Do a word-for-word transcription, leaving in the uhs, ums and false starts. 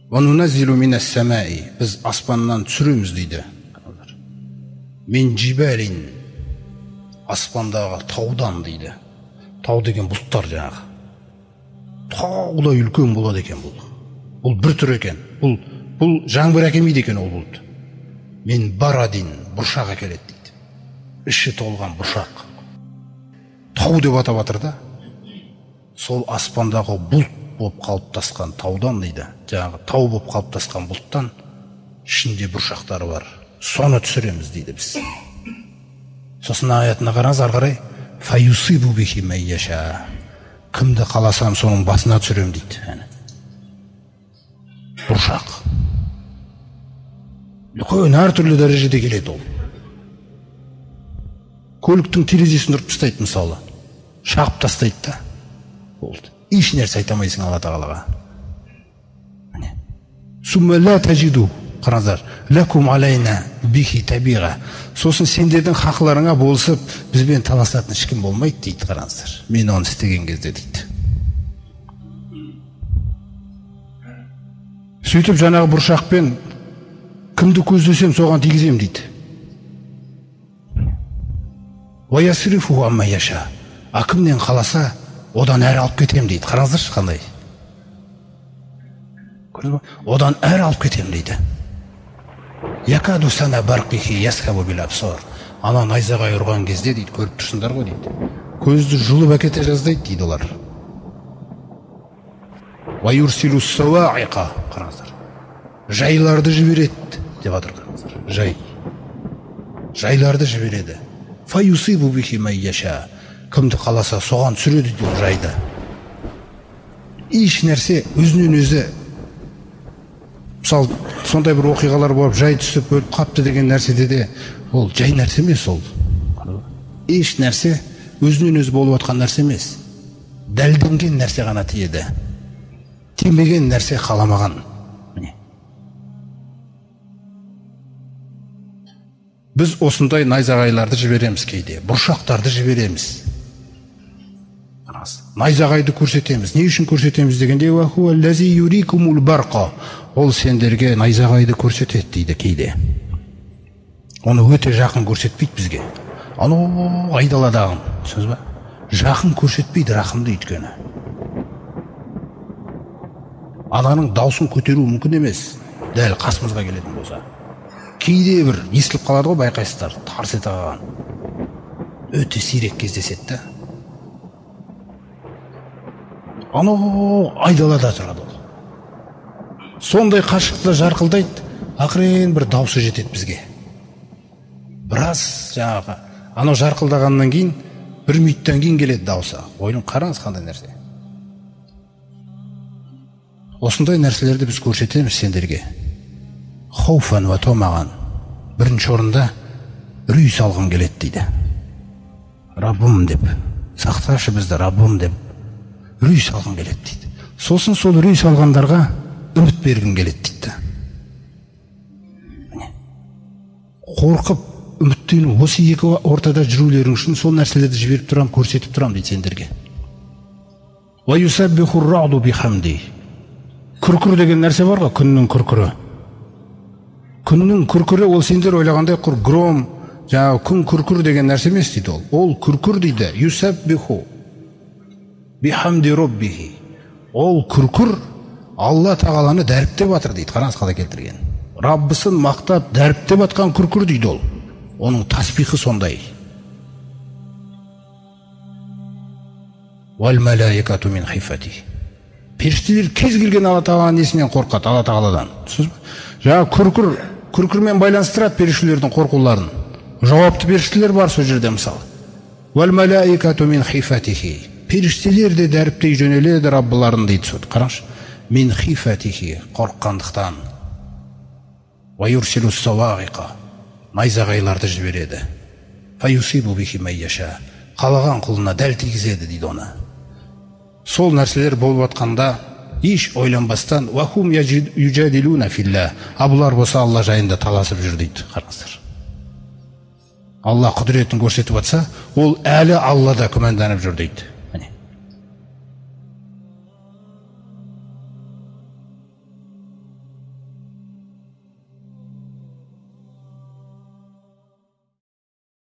وَنُنَزِّلُ مِنَ السَّمَاءِ Біз аспаннан түсіреміз дейді. Мен жибалин аспандағы таудан дейді. Тау деген бұлттар жаңағы. Таудай үлкен болады екен бұл. Бұл бір түр екен. Бұл бұл жаңбыр әкелмейді екен ол бұлт. Мен барадин бұршақ әкеледі дейді. Іші толған бұршақ. Тау деп атап жатыр да. Сол аспандағы бұлт болып қалыптасқан таудан дейді. Жаңағы тау болып қалыптасқан бұлттан ішінде бұршақтары бар. Соны түсіреміз дейді біз. Сосын аятына қараңыз ары қарай. Фаюсибу бихи ман яша. Кімді қаласам соның басына түсірем дейді. Бұршақ. Үлкен әртүрлі дәрежеде келеді ол. Көліктің терезесін ұрып тастайды мысалы. Шағып тастайды да. Болды. Еш нәрсе айта алмайсың Алла Тағалаға. Сумма ла тажиду. Қараңыздар. Лакум алайна бихи табиға. Сосын сендердің хақларыңа болысып, бізбен таласатын ешкім болмайды дейді. Қараңыздар. Мен оны істеген кезде дейді. Сөйтіп жаңағы бұршақпен кімді көздесем соған тигізем дейді. Ваясрифу амма яша. А кімнен қаласа одан әрі алып кетем дейді. Қараңыздаршы қандай. Одан әрі алып кетем дейді. Якаду сана барқихи ясхабу бил абсар. Ана найзағай ұрған кезде дейді, көріп тұрсыңдар ғой дейді. Көзді жұлып әкете жаздайды дейді олар. Ваюрсилу сауаиқа. Қараңыздар. Жайларды жібереді деп жатыр қараңыздар. Жай. Жайларды жібереді. Фаюсибу бихи ман яша. Кімді қаласа соған түсіреді дейді жайды. Еш нәрсе өзінен өзі, мысалы сондай бір оқиғалар болып жай түсіп өліп қапты деген нәрседе де ол жай нәрсе емес ол. Еш нәрсе өзінен өзі болып жатқан нәрсе емес. Дәлденген нәрсе ғана тиеді. Тимеген нәрсе қаламаған. Біз осындай найзағайларды жібереміз кейде, бұршақтарды жібереміз. Найзағайды көрсетеміз. Не үшін көрсетеміз дегенде, ол сендерге найзағайды көрсетеді дейді кейде. Оны өте жақын көрсетпейді бізге. Ано айдаладағын, сөз ба? Жақын көрсетпейді рақымды өйткені. Ананың даусын көтеру мүмкін емес, дәл қасымызға келетін болса. Кейде бір естіліп қалады ғой, байқайсыздар, тарс ете қалған. Өте сирек кездеседі да. Ано айдалада тұрады ол. Сондай қашықта жарқылдайды, ақырын бір даусы жетеді бізге. Біраз жаңағы, ано жарқылдағаннан кейін, бір минуттан кейін келеді даусы. Ойлың қараңыз қандай нәрсе. Осындай нәрселерді біз көрсетеміз сендерге. Хауфан ва томаған. Бірінші орында үрей салғым келеді дейді. Раббым деп, сақташы бізді Раббым деп үрей салғым келеді дейді. Сосын сол үрей салғандарға үміт бергім келеді дейді. Қорқып, үміттену, осы екі ортада жүрулерің үшін сол нәрселерді жіберіп тұрам, көрсетіп тұрам дейді сендерге. Ва юсаббиху ар-раъду бихамди. Күркір деген нәрсе бар ғой, күннің күркірі. Күннің күркірі ол сендер ойлағандай құр гром, жаңағы күн күркір деген нәрсе емес дейді ол. Ол күркір дейді. Юсаббиху бихамди роббихи. Ол күркір Алла Тағаланы дәріптеп жатыр дейді. Қараңыз қалай келтірген. Раббысын мақтап дәріптеп жатқан күркір дейді ол. Оның тасбихы сондай. Вал малаикату мин хифати. Періштелер кез келген Алла Тағаланың несінен қорқады, Алла Тағаладан. Жаңа күркір, күркірмен байланыстырады періштелердің қорқуларын. Жауапты періштелер бар сол жерде мысалы. Вал малаикату мин хифатихи. Періштелер де дәріптей жөнеледі Раббыларын дейді сөз. Қараңызшы. Мин хифатихи, қорыққандықтан. Ва юрсилу сауаиқа. Найзағайларды жібереді. Фаюсибу бихи ман яша. Қалаған құлына дәл тигізеді дейді оны. Сол нәрселер болып жатқанда еш ойланбастан вахум южадилуна филла. Абылар болса Алла жайында таласып жүр дейді. Қараңыздар. Алла құдіретін көрсетіп жатса, ол әлі Аллада күмәнданып жүр дейді.